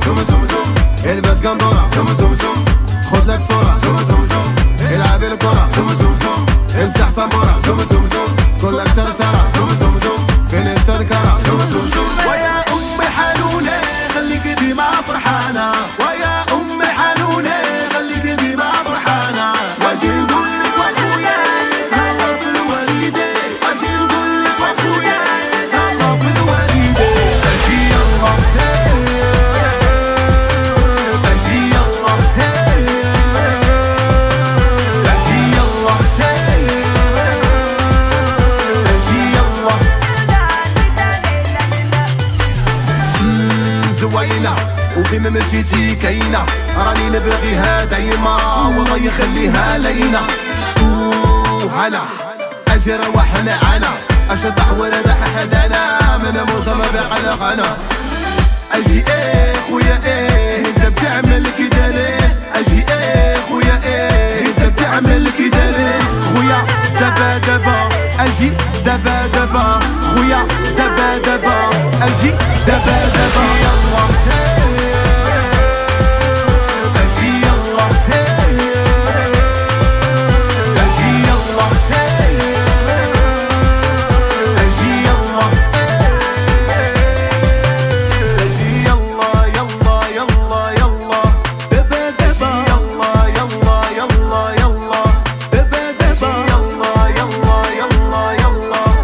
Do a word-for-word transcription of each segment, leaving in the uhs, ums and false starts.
زوم زوم زوم البس قندورة زوم زوم زوم خد لك صورة زوم زوم زوم العب الكرة زوم زوم زوم امسح صنبورة زوم زوم زوم كلك ترترة زوم زوم زوم فين التذكرة زوم زوم زوم ويا أمي حنونة خليك ديما فرحانة ويا أمي حنونة خليك ديما فرحانة واجي نقول لك واخويا تهلا في الوالدة واجي نقول لك واخويا تهلا في الوالدة اجي يلا اجي يلا اجي يلا اجي يلا زوينة وفي ما مشيتي كاينة راني نبغيها دايما والله يخليها لينا وهنا اجي روح معانا اشطح ورد حدانا من موسم بقلق انا اجي ايه خويا ايه انت بتعمل كده ليه اجي ايه خويا ايه انت بتعمل كده ليه خويا دبا دبا اجي دبا دبا خويا دبا دبا اجي دبا دبا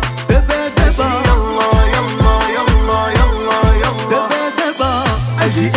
اجي